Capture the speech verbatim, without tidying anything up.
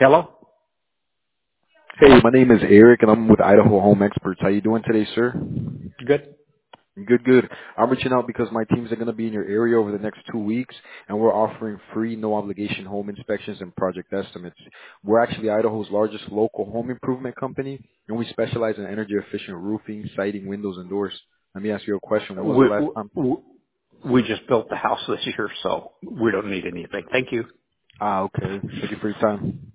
Hello? Hey, my name is Eric, and I'm with Idaho Home Experts. How you doing today, sir? Good. Good, good. I'm reaching out because my teams are going to be in your area over the next two weeks, and we're offering free, no-obligation home inspections and project estimates. We're actually Idaho's largest local home improvement company, and we specialize in energy-efficient roofing, siding, windows, and doors. Let me ask you a question. When was the We, last time? we, we just built the house this year, so we don't need anything. Thank you. Ah, okay. Thank you for your time.